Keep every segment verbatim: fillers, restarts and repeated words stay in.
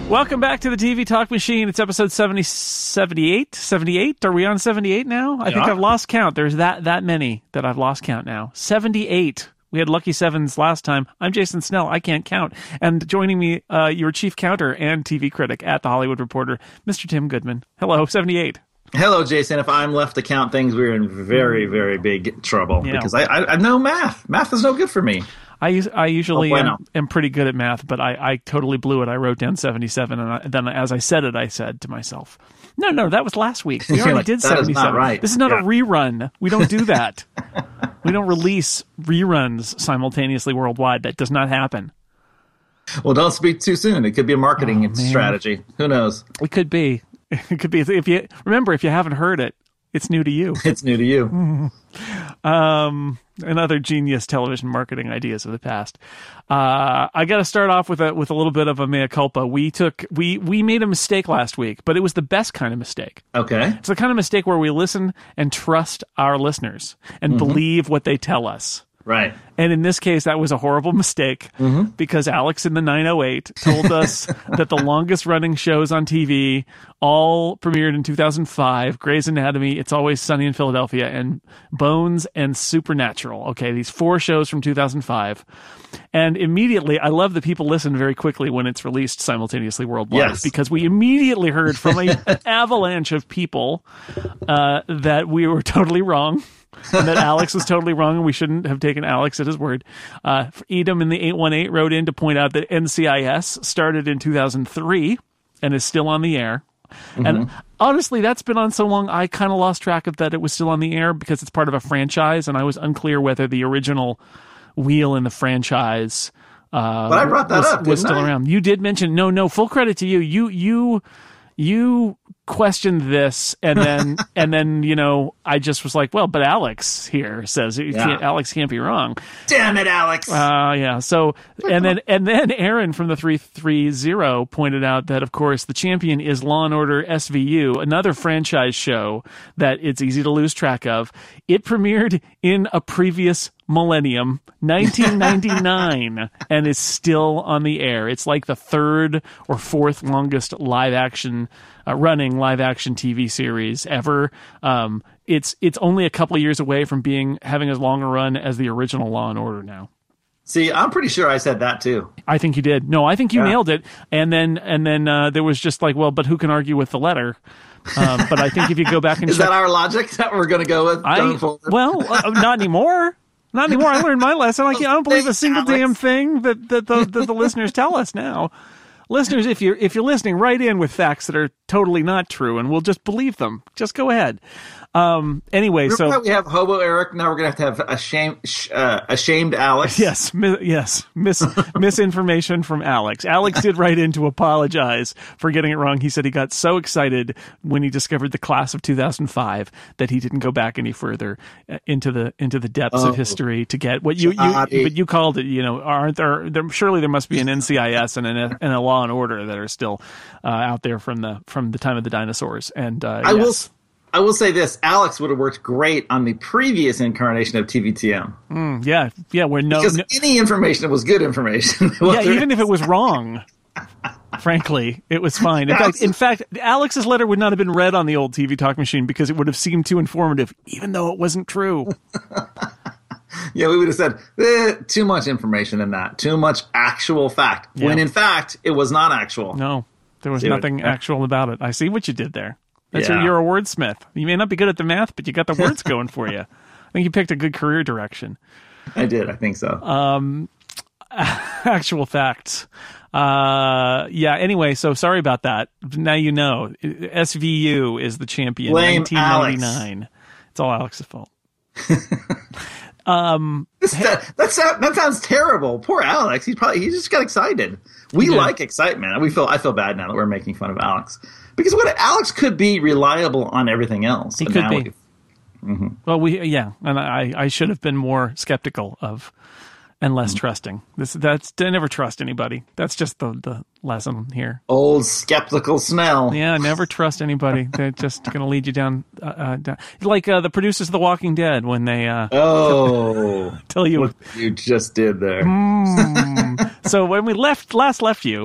Welcome back to the T V Talk Machine. It's episode seventy, seventy-eight? seventy-eight? Are we on seventy-eight now? I yeah. think I've lost count. There's that that many that I've lost count now. seventy-eight. We had lucky sevens last time. I'm Jason Snell. I can't count. And joining me, uh, your chief counter and T V critic at The Hollywood Reporter, Mister Tim Goodman. Hello, seventy-eight. Hello, Jason. If I'm left to count things, we're in very, very big trouble yeah. because I, I, I know math. Math is no good for me. I, I usually oh, am, am pretty good at math, but I, I totally blew it. I wrote down seventy-seven, and I, then as I said it, I said to myself, no, no, that was last week. We already like, did that seventy-seven. Is not right. This is not yeah. a rerun. We don't do that. We don't release reruns simultaneously worldwide. That does not happen. Well, don't speak too soon. It could be a marketing oh, strategy. Who knows? It could be. It could be. If you remember, if you haven't heard it, it's new to you. It's new to you. um, and other genius television marketing ideas of the past. Uh, I got to start off with a with a little bit of a mea culpa. We took we we made a mistake last week, but it was the best kind of mistake. Okay, it's the kind of mistake where we listen and trust our listeners and mm-hmm. believe what they tell us. Right. And in this case, that was a horrible mistake mm-hmm. because Alex in the nine oh eight told us that the longest running shows on T V all premiered in two thousand five, Grey's Anatomy, It's Always Sunny in Philadelphia, and Bones and Supernatural. Okay, these four shows from two thousand five. And immediately, I love that people listen very quickly when it's released simultaneously worldwide yes. because we immediately heard from an avalanche of people uh, that we were totally wrong. And that Alex was totally wrong, and we shouldn't have taken Alex at his word. Uh, Edom in the eight one eight wrote in to point out that N C I S started in two thousand three and is still on the air. Mm-hmm. And honestly, that's been on so long, I kind of lost track of that it was still on the air because it's part of a franchise, and I was unclear whether the original wheel in the franchise uh, but I brought that was, up, was still I? around. You did mention, no, no, full credit to you. You, you, you questioned this, and then and then you know I just was like, well, but Alex here says you yeah. can't, Alex can't be wrong. Damn it, Alex. Uh yeah. So and then and then Aaron from the three three zero pointed out that of course the champion is Law and Order S V U, another franchise show that it's easy to lose track of. It premiered in a previous millennium, nineteen ninety-nine, and is still on the air. It's like the third or fourth longest live action uh, running live action T V series ever. Um, it's it's only a couple of years away from being having as long a run as the original Law and Order now. See, I'm pretty sure I said that too. I think you did. No, I think you yeah. nailed it. And then and then uh, there was just like, well, but who can argue with the letter? Um, but I think if you go back and is check, that our logic that we're going to go with? I, well, uh, not anymore. Not anymore. I learned my lesson. Like, I don't believe a single damn thing that, that, the, that the listeners tell us now. Listeners, if you're if you're listening, write in with facts that are totally not true, and we'll just believe them. Just go ahead. Um, anyway, Remember so how we have Hobo Eric. Now we're gonna have to have ashamed, uh, ashamed Alex. Yes, mi- yes, mis- misinformation from Alex. Alex did write in to apologize for getting it wrong. He said he got so excited when he discovered the class of two thousand five that he didn't go back any further into the into the depths oh, of history to get what you, you but you called it. You know, aren't there? there surely there must be an N C I S and an and a Law and Order that are still uh, out there from the from the time of the dinosaurs. And uh, I yes. will. I will say this: Alex would have worked great on the previous incarnation of T V T M. Mm, yeah, yeah. Where no, because no, any information was good information. Yeah, even if it was wrong. Frankly, it was fine. In fact, in fact, Alex's letter would not have been read on the old T V Talk Machine because it would have seemed too informative, even though it wasn't true. Yeah, we would have said eh, too much information in that, too much actual fact. Yeah. When in fact, it was not actual. No, there was See nothing what, actual about it. I see what you did there. That's yeah. your, you're a wordsmith. You may not be good at the math, but you got the words going for you. I think you picked a good career direction. I did. I think so. Um, actual facts. Uh, yeah. Anyway, so sorry about that. Now you know. S V U is the champion. Blame nineteen ninety-nine. Alex. It's all Alex's fault. um, this, that, that, sound, that sounds terrible. Poor Alex. He's probably he just got excited. We yeah. like excitement. We feel I feel bad now that we're making fun of Alex. Because what Alex could be reliable on everything else. He could be. Mm-hmm. Well, we yeah, and I, I should have been more skeptical of and less mm-hmm. trusting. This that's I never trust anybody. That's just the, the lesson here. Old skeptical Snell. Yeah, never trust anybody. They're just going to lead you down, uh, uh, down. like uh, the producers of The Walking Dead when they uh, oh tell you what you just did there. Mm. So when we left last left you.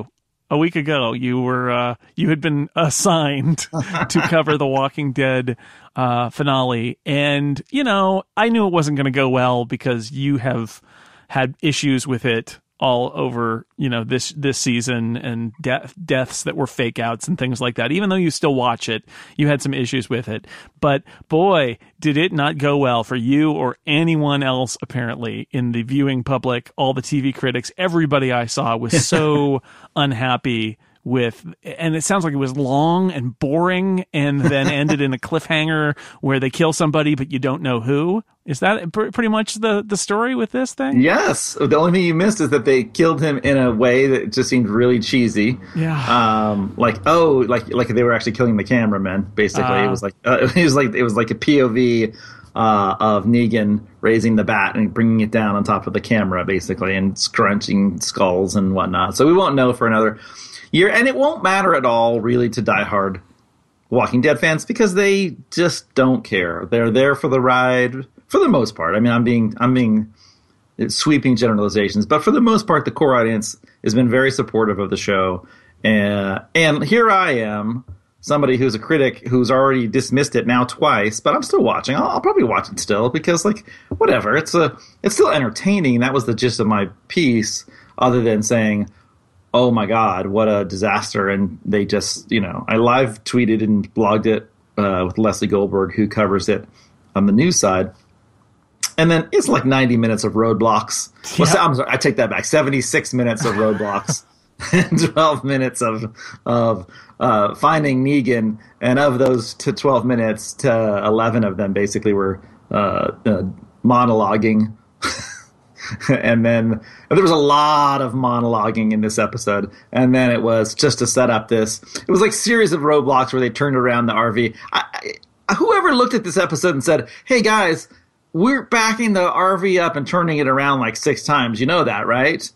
a week ago, you were uh, you had been assigned to cover the Walking Dead uh, finale, and you know, I knew it wasn't going to go well because you have had issues with it all over, you know, this this season, and death, deaths that were fake outs and things like that. Even though you still watch it, you had some issues with it. But boy, did it not go well for you or anyone else, apparently, in the viewing public. All the T V critics, everybody I saw was so unhappy with, and it sounds like it was long and boring and then ended in a cliffhanger where they kill somebody, but you don't know who. Is that pr- pretty much the, the story with this thing? Yes. The only thing you missed is that they killed him in a way that just seemed really cheesy. Yeah. Um, like, oh, like, like they were actually killing the cameraman, basically. Uh, it was like, uh, it was like, it was like a P O V, uh, of Negan raising the bat and bringing it down on top of the camera, basically, and scrunching skulls and whatnot. So we won't know for another year, and it won't matter at all, really, to diehard Walking Dead fans because they just don't care. They're there for the ride, for the most part. I mean, I'm being I'm being sweeping generalizations, but for the most part, the core audience has been very supportive of the show. And and here I am, somebody who's a critic who's already dismissed it now twice, but I'm still watching. I'll, I'll probably watch it still because, like, whatever. It's a it's still entertaining. That was the gist of my piece, other than saying, oh my God, what a disaster. And they just, you know, I live tweeted and blogged it uh, with Leslie Goldberg, who covers it on the news side. And then it's like ninety minutes of roadblocks. Well, yeah. I'm sorry, I take that back. seventy-six minutes of roadblocks and twelve minutes of of uh, finding Negan. And of those to twelve minutes, to eleven of them basically were uh, uh, monologuing. And then there was a lot of monologuing in this episode. And then it was just to set up this. It was like a series of roadblocks where they turned around the R V. I, I, whoever looked at this episode and said, hey, guys, we're backing the R V up and turning it around like six times. You know that, right?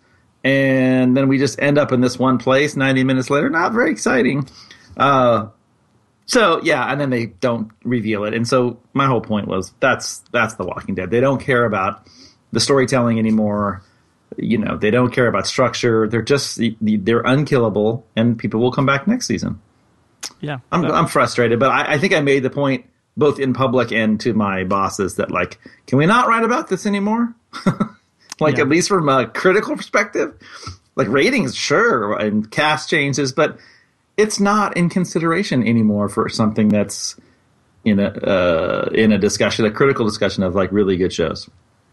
And then we just end up in this one place ninety minutes later. Not very exciting. Uh, so, yeah, and then they don't reveal it. And so my whole point was that's that's The Walking Dead. They don't care about the storytelling anymore. You know, they don't care about structure. They're just they're unkillable, and people will come back next season. Yeah, I'm I'm frustrated, but I, I think I made the point both in public and to my bosses that, like, can we not write about this anymore? Like, yeah. At least from a critical perspective, like ratings, sure, and cast changes, but it's not in consideration anymore for something that's in a uh, in a discussion, a critical discussion of like really good shows.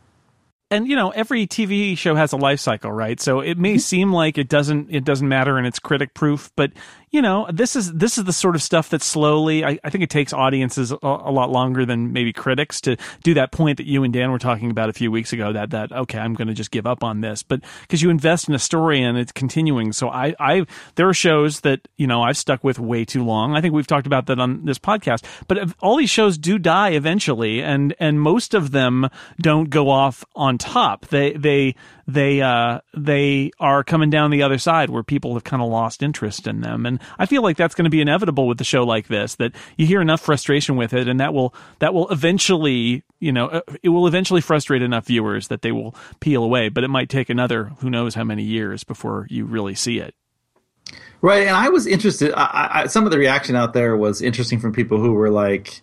And, you know, every T V show has a life cycle, right? So it may seem like it doesn't it doesn't matter and it's critic proof, but, you know, this is this is the sort of stuff that slowly, I, I think it takes audiences a, a lot longer than maybe critics to do that point that you and Dan were talking about a few weeks ago, that, that okay, I'm going to just give up on this. But because you invest in a story and it's continuing. So I, I, there are shows that, you know, I've stuck with way too long. I think we've talked about that on this podcast. But all these shows do die eventually, and, and most of them don't go off on top. They they they uh they are coming down the other side where people have kind of lost interest in them, and I feel like that's going to be inevitable with a show like this, that you hear enough frustration with it, and that will that will eventually, you know, it will eventually frustrate enough viewers that they will peel away. But it might take another who knows how many years before you really see it. Right, and I was interested. I, I, some of the reaction out there was interesting from people who were like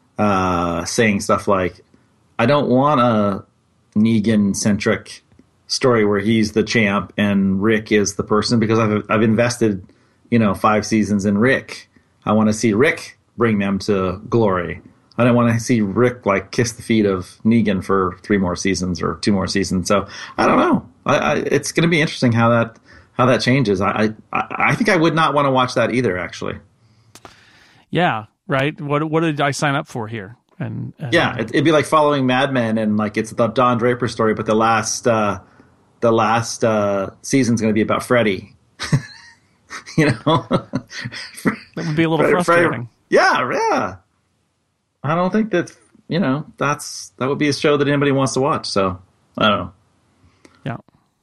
uh, saying stuff like, "I don't want a Negan-centric story where he's the champ and Rick is the person, because I've I've invested, you know, five seasons in Rick. I want to see Rick bring them to glory. I don't want to see Rick like kiss the feet of Negan for three more seasons or two more seasons." So I don't know. I, I, it's going to be interesting how that how that changes. I, I I think I would not want to watch that either, actually. Yeah. Right. What what did I sign up for here? And, and yeah, it, it'd be like following Mad Men, and like it's the Don Draper story, but the last uh, the last uh, season's going to be about Freddy. You know, that would be a little Freddy, frustrating. Freddy, yeah, yeah. I don't think that, you know, that's that would be a show that anybody wants to watch. So I don't know.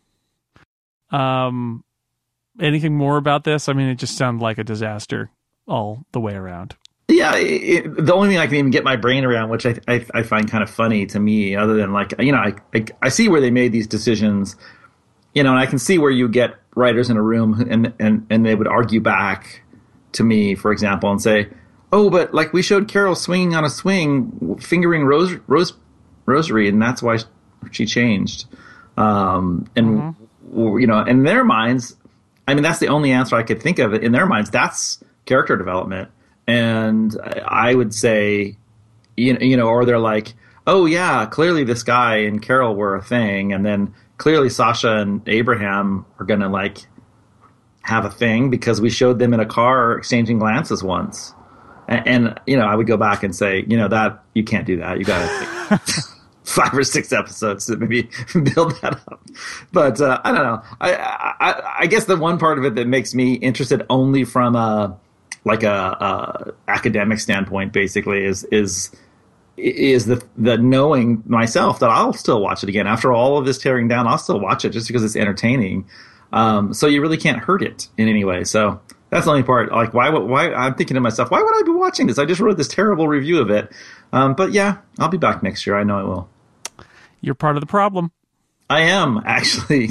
Yeah. Um, anything more about this? I mean, it just sounded like a disaster all the way around. Yeah, it, it, the only thing I can even get my brain around, which I, I I find kind of funny to me, other than like, you know, I, I I see where they made these decisions you know, and I can see where you get writers in a room and and and they would argue back to me, for example, and say, "Oh, but like we showed Carol swinging on a swing, fingering Rose Rose Rosary, and that's why she changed." Um, and mm-hmm. you know, in their minds, I mean, that's the only answer I could think of. In their minds, that's character development, and I would say, you know, you know, or they're like, "Oh yeah, clearly this guy and Carol were a thing," and then clearly Sasha and Abraham are gonna like have a thing because we showed them in a car exchanging glances once. And, and you know, I would go back and say, you know, that you can't do that. You got to five or six episodes to maybe build that up. But uh, I don't know. I, I I guess the one part of it that makes me interested only from a like a, a academic standpoint, basically, is is is the the knowing myself that I'll still watch it again after all of this tearing down. I'll still watch it just because it's entertaining. Um, so you really can't hurt it in any way. So that's the only part. Like, why? Why? I'm thinking to myself, why would I be watching this? I just wrote this terrible review of it. Um, but yeah, I'll be back next year. I know I will. You're part of the problem. I am, actually.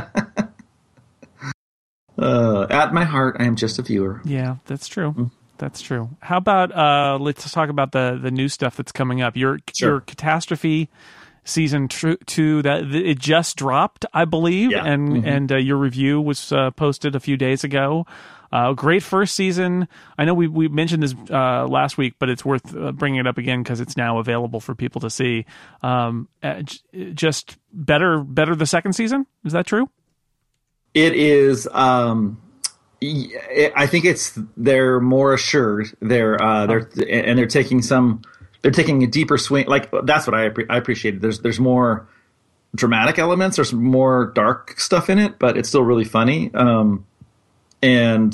uh, at my heart, I am just a viewer. Yeah, that's true. Mm-hmm. That's true. How about uh, let's talk about the the new stuff that's coming up. Your sure. your Catastrophe season tr- two that it just dropped, I believe, yeah. and mm-hmm. and uh, your review was uh, posted a few days ago. Uh, great first season. I know we we mentioned this uh, last week, but it's worth uh, bringing it up again because it's now available for people to see. Um, uh, j- just better better the second season. Is that true? It is. Um, I think it's they're more assured. They're uh, they're oh. and they're taking some. They're taking a deeper swing. Like that's what I I appreciated. There's there's more dramatic elements. There's more dark stuff in it, but it's still really funny. Um, and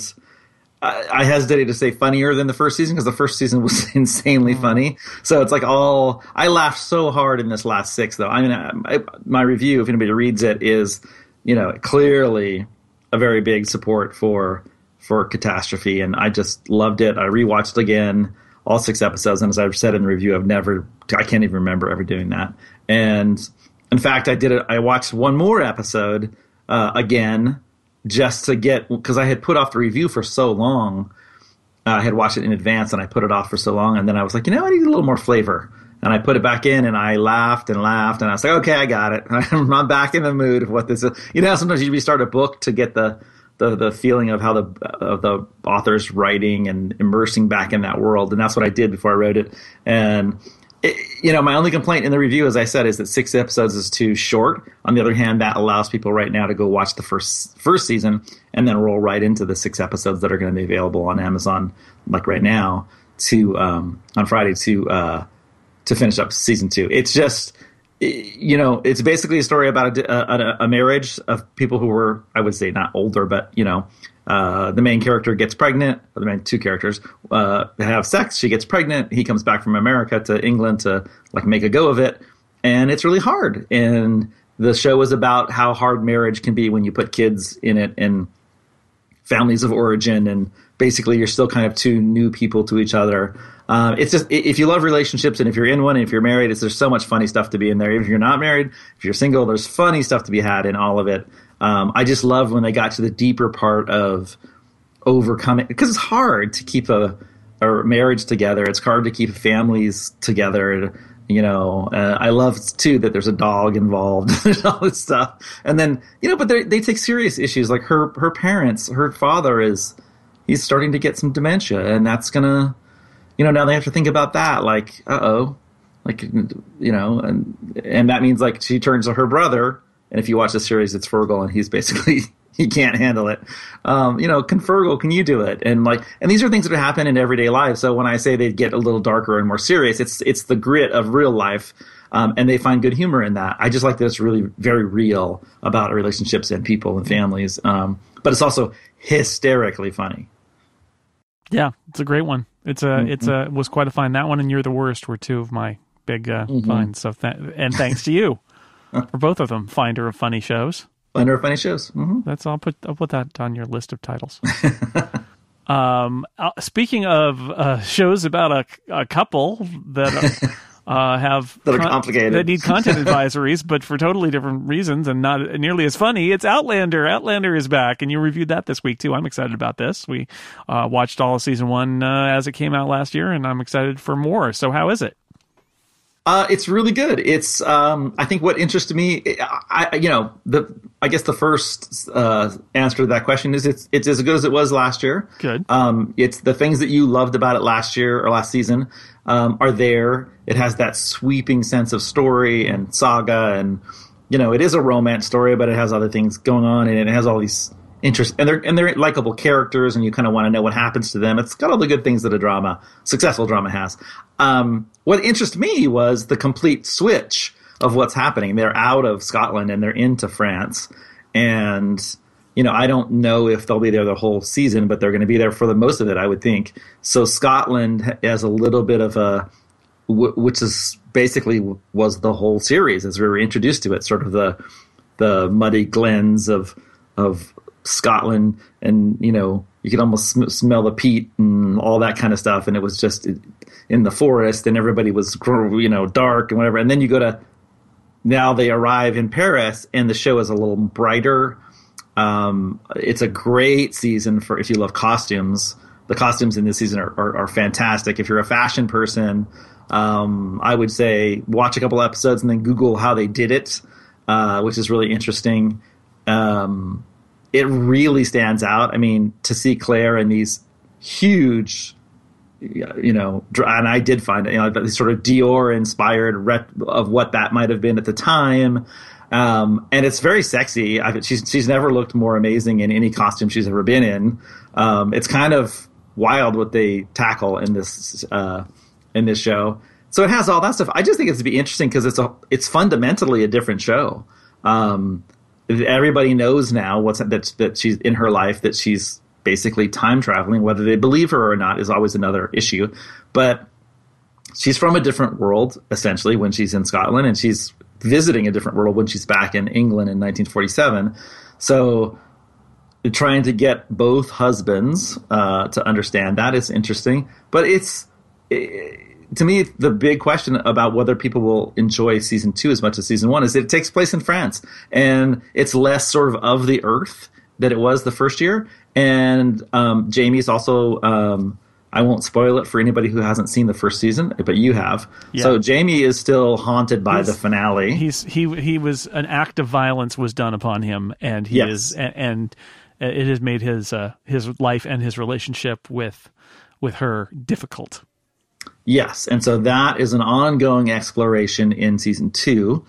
I, I hesitated to say funnier than the first season because the first season was insanely funny. So it's like all I laughed so hard in this last six though. I mean, I, I, my review, if anybody reads it, is you know clearly a very big support for for Catastrophe, and I just loved it. I rewatched again. All six episodes, and as I've said in the review, I've never, I can't even remember ever doing that. And in fact, I did it. I watched one more episode uh, again just to get because I had put off the review for so long. Uh, I had watched it in advance, and I put it off for so long, and then I was like, you know, I need a little more flavor, and I put it back in, and I laughed and laughed, and I was like, okay, I got it. I'm back in the mood of what this is. You know, sometimes you restart a book to get the. The, the feeling of how the of the author's writing and immersing back in that world, and that's what I did before I wrote it. And it, you know, my only complaint in the review, as I said, is that six episodes is too short. On the other hand, that allows people right now to go watch the first first season and then roll right into the six episodes that are going to be available on Amazon, like right now, to um, on Friday to uh, to finish up season two. It's just. You know, it's basically a story about a, a, a marriage of people who were, I would say, not older, but, you know, uh, the main character gets pregnant, or the main two characters uh, have sex. She gets pregnant. He comes back from America to England to, like, make a go of it. And it's really hard. And the show is about how hard marriage can be when you put kids in it and families of origin. And basically, you're still kind of two new people to each other. Um, it's just if you love relationships and if you're in one and if you're married, it's, there's so much funny stuff to be in there. If you're not married, if you're single, there's funny stuff to be had in all of it. Um, I just love when they got to the deeper part of overcoming because it's hard to keep a, a marriage together. It's hard to keep families together. You know, uh, I love too that there's a dog involved and all this stuff. And then you know, but they they take serious issues like her her parents. Her father is he's starting to get some dementia, and that's gonna. You know, now they have to think about that, like, uh-oh, like, you know, and and that means, like, she turns to her brother, and if you watch the series, it's Fergal, and he's basically, he can't handle it. Um, you know, can Fergal, can you do it? And, like, and these are things that happen in everyday life, so when I say they get a little darker and more serious, it's it's the grit of real life, um, and they find good humor in that. I just like that it's really very real about relationships and people and families, um, but it's also hysterically funny. Yeah, it's a great one. It's a, mm-hmm. it's a, was quite a find. That one and You're the Worst were two of my big uh, mm-hmm. finds. So, th- and thanks to you for both of them. Finder of funny shows. Finder of funny shows. Mm-hmm. That's I'll put I'll put that on your list of titles. um, uh, speaking of uh, shows about a, a couple that uh, have that are con- complicated that need content advisories, but for totally different reasons and not nearly as funny. It's Outlander. Outlander is back, and you reviewed that this week too. I'm excited about this. We uh, watched all of season one uh, as it came out last year, and I'm excited for more. So how is it? Uh, it's really good. It's, um, I think what interested me, I, you know, the, I guess the first, uh, answer to that question is it's, it's as good as it was last year. Good. Um, it's the things that you loved about it last year or last season, um, are there. It has that sweeping sense of story and saga, and, you know, it is a romance story, but it has other things going on, and it has all these interest, and they're, and they're likable characters, and you kind of want to know what happens to them. It's got all the good things that a drama, successful drama has. Um, what interested me was the complete switch of what's happening. They're out of Scotland and they're into France. And, you know, I don't know if they'll be there the whole season, but they're going to be there for the most of it, I would think. So Scotland has a little bit of a, which is basically was the whole series as we were introduced to it, sort of the, the muddy glens of, of Scotland, and, you know, you could almost sm- smell the peat and all that kind of stuff. And it was just in the forest, and everybody was, you know, dark and whatever. And then you go to, now they arrive in Paris, and the show is a little brighter. Um, it's a great season for, if you love costumes. The costumes in this season are, are, are fantastic. If you're a fashion person, um, I would say watch a couple episodes and then Google how they did it, uh, which is really interesting. Um, It really stands out. I mean, to see Claire in these huge, you know, and I did find it, you know, these sort of Dior-inspired rep of what that might have been at the time. Um, and it's very sexy. I, she's she's never looked more amazing in any costume she's ever been in. Um, it's kind of wild what they tackle in this uh, in this show. So it has all that stuff. I just think it's to be interesting because it's a it's fundamentally a different show. Um, Everybody knows now what's that that she's in her life, that she's basically time traveling. Whether they believe her or not is always another issue. But she's from a different world, essentially, when she's in Scotland, and she's visiting a different world when she's back in England in nineteen forty-seven. So trying to get both husbands uh, to understand that is interesting. But it's... It, to me, the big question about whether people will enjoy season two as much as season one is that it takes place in France, and it's less sort of of the earth that it was the first year. And um, Jamie's also, um, I won't spoil it for anybody who hasn't seen the first season, but you have. Yeah. So Jamie is still haunted by he's, the finale. He's he he was an act of violence was done upon him, and he yes. is and, and it has made his uh, his life and his relationship with with her difficult. Yes, and so that is an ongoing exploration in season two,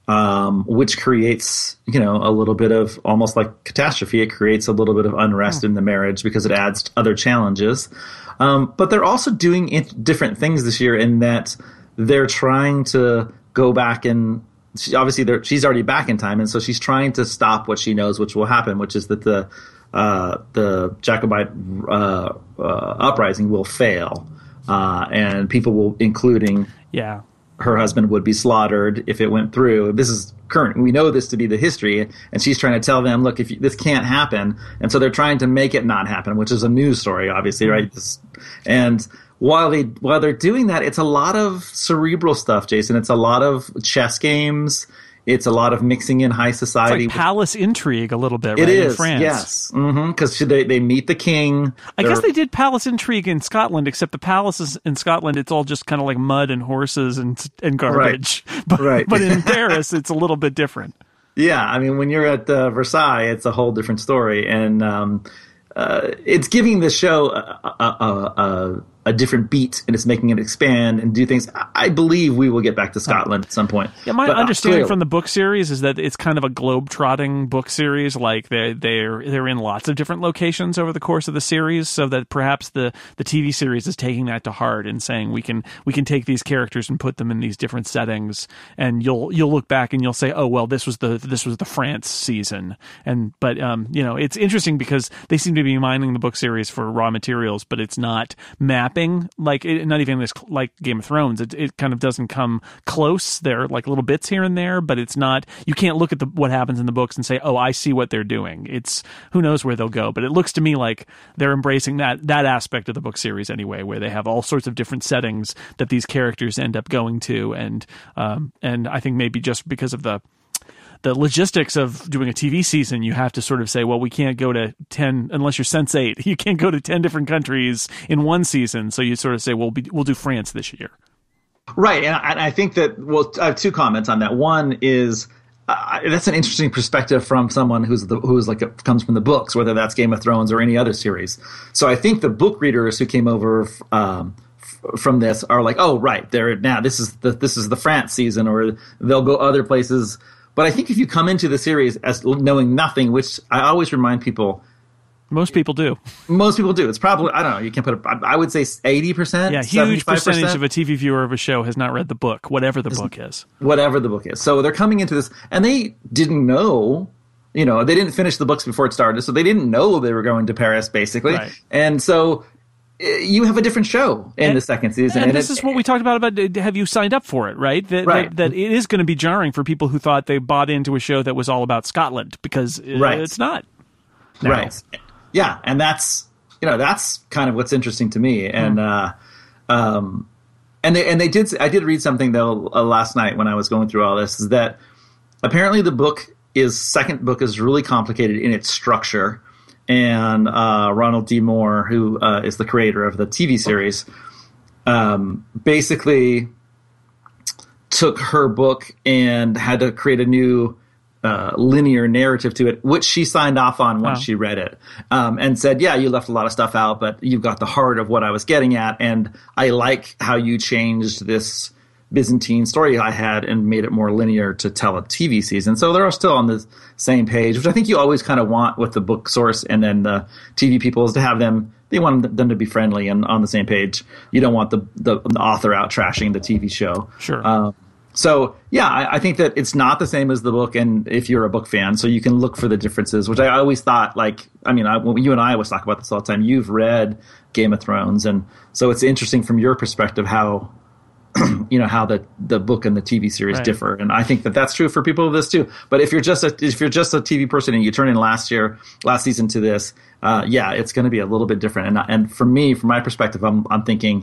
um, which creates, you know, a little bit of almost like catastrophe. It creates a little bit of unrest oh. in the marriage because it adds other challenges. Um, but they're also doing it, different things this year in that they're trying to go back and she, obviously she's already back in time, and so she's trying to stop what she knows, which will happen, which is that the uh, the Jacobite uh, uh, uprising will fail. Uh, and people will, including yeah. her husband, would be slaughtered if it went through. This is current. We know this to be the history, and she's trying to tell them, look, if you, this can't happen. And so they're trying to make it not happen, which is a news story, obviously, mm-hmm. right? This, and while they while they're doing that, it's a lot of cerebral stuff, Jason. It's a lot of chess games. It's a lot of mixing in high society. It's like palace intrigue a little bit, right? It is, in France. Yes. Because mm-hmm, they, they meet the king. I guess they did palace intrigue in Scotland, except the palaces in Scotland, it's all just kind of like mud and horses and and garbage. Right. But, right. but in Paris, it's a little bit different. Yeah. I mean, when you're at uh, Versailles, it's a whole different story. And um, uh, it's giving the show a, a, a, a, a different beat, and it's making it expand and do things. I believe we will get back to Scotland at some point. Yeah, my but, understanding uh, from the book series is that it's kind of a globe-trotting book series. Like they they're they're in lots of different locations over the course of the series, so that perhaps the, the T V series is taking that to heart and saying we can we can take these characters and put them in these different settings, and you'll you'll look back and you'll say, oh well, this was the this was the France season. And but um you know, it's interesting because they seem to be mining the book series for raw materials, but it's not mapping overlapping, like it, not even this like Game of Thrones. It it kind of doesn't come close. There are like little bits here and there, but it's not. You can't look at the what happens in the books and say, "Oh, I see what they're doing." It's who knows where they'll go, but it looks to me like they're embracing that that aspect of the book series anyway, where they have all sorts of different settings that these characters end up going to, and um and I think maybe just because of the the logistics of doing a T V season, you have to sort of say, well, we can't go to ten unless you're Sense eight. You can't go to ten different countries in one season. So you sort of say, well, we'll, we'll do France this year. Right. And I, I think that, well, I have two comments on that. One is uh, that's an interesting perspective from someone who's the, who's like a, comes from the books, whether that's Game of Thrones or any other series. So I think the book readers who came over um, f- from this are like, oh, right, they're now this is the this is the France season, or they'll go other places. But I think if you come into the series as knowing nothing, which I always remind people, most people do. Most people do. It's probably, I don't know, you can put a, I would say eighty percent. Yeah, huge percentage of a T V viewer of a show has not read the book, whatever the book is. Whatever the book is. So they're coming into this, and they didn't know, you know, they didn't finish the books before it started, so they didn't know they were going to Paris, basically. Right. And so you have a different show in and, the second season. And, and this it, is what we talked about, about have you signed up for it, right? That, right. that, that it is going to be jarring for people who thought they bought into a show that was all about Scotland, because right. it's not. No. Right. Yeah, and that's, you know, that's kind of what's interesting to me. And mm. uh, um, and they and they did. I did read something though uh, last night when I was going through all this, is that apparently the book is second book is really complicated in its structure. And uh, Ronald D. Moore, who uh, is the creator of the T V series, um, basically took her book and had to create a new uh, linear narrative to it, which she signed off on once wow. she read it, um, and said, yeah, you left a lot of stuff out, but you've got the heart of what I was getting at, and I like how you changed this Byzantine story I had and made it more linear to tell a T V season. So they're still on the same page, which I think you always kind of want with the book source and then the T V people, is to have them, they want them to be friendly and on the same page. You don't want the, the, the author out trashing the T V show. Sure. Um, so, yeah, I, I think that it's not the same as the book, and if you're a book fan, so you can look for the differences, which I always thought, like, I mean, I, you and I always talk about this all the time. You've read Game of Thrones, and so it's interesting from your perspective how you know how the, the book and the T V series right. differ, and I think that that's true for people of this too. But if you're just a if you're just a T V person and you turn in last year, last season to this, uh, yeah, it's going to be a little bit different. And and for me, from my perspective, I'm I'm thinking,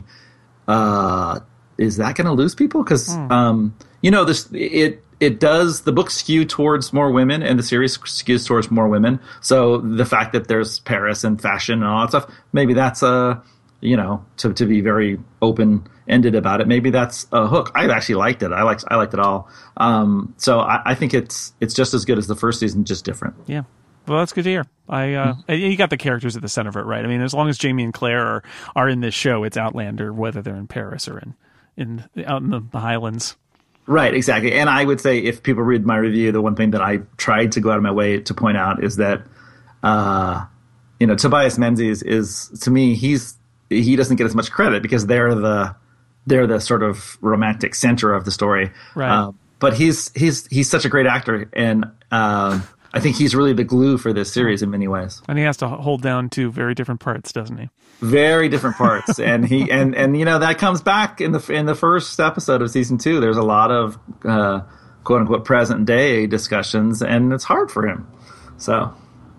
uh, is that going to lose people? Because mm. um, you know, this it it does the book skew towards more women, and the series skews towards more women. So the fact that there's Paris and fashion and all that stuff, maybe that's a you know to to be very open ended about it. Maybe that's a hook. I actually liked it. I liked I liked it all. Um, so I, I think it's it's just as good as the first season, just different. Yeah. Well, that's good to hear. I uh, mm-hmm. you got the characters at the center of it, right? I mean, as long as Jamie and Claire are, are in this show, it's Outlander, whether they're in Paris or in in out in the, the Highlands. Right, exactly. And I would say if people read my review, the one thing that I tried to go out of my way to point out is that, uh, you know, Tobias Menzies is, to me, he's he doesn't get as much credit because they're the they're the sort of romantic center of the story. Right. Uh, but he's he's he's such a great actor, and uh, I think he's really the glue for this series in many ways. And he has to hold down two very different parts, doesn't he? Very different parts, and he and, and you know that comes back in the in the first episode of season two. There's a lot of uh, quote unquote present day discussions, and it's hard for him. So,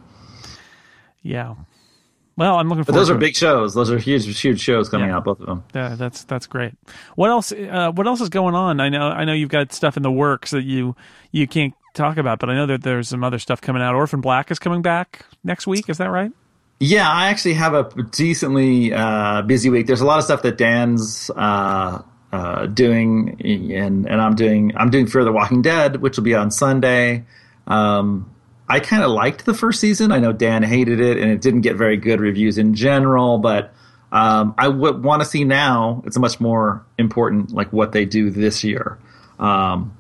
yeah. Well, I'm looking forward. But those to are it. big shows. Those are huge, huge shows coming yeah. out. Both of them. Yeah, that's that's great. What else? Uh, what else is going on? I know. I know you've got stuff in the works that you you can't talk about, but I know that there's some other stuff coming out. Orphan Black is coming back next week. Is that right? Yeah, I actually have a decently uh, busy week. There's a lot of stuff that Dan's uh, uh, doing, and and I'm doing. I'm doing Fear the Walking Dead, which will be on Sunday. Um, I kind of liked the first season. I know Dan hated it, and it didn't get very good reviews in general. But um, I would want to see now. It's a much more important, like what they do this year. Um,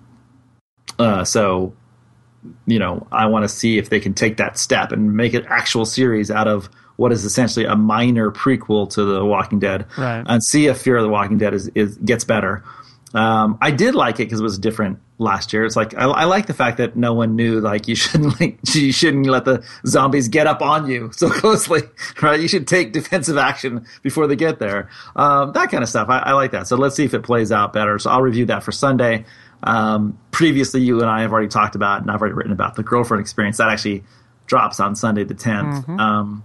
uh, so. You know, I want to see if they can take that step and make an actual series out of what is essentially a minor prequel to The Walking Dead, right. and see if Fear of the Walking Dead is, is gets better. Um, I did like it because it was a different last year. It's like I, I like the fact that no one knew like you shouldn't like you shouldn't let the zombies get up on you so closely, right? You should take defensive action before they get there. Um, that kind of stuff. I, I like that. So let's see if it plays out better. So I'll review that for Sunday. Um, previously, you and I have already talked about, and I've already written about the Girlfriend Experience. That actually drops on Sunday the tenth. Mm-hmm. Um,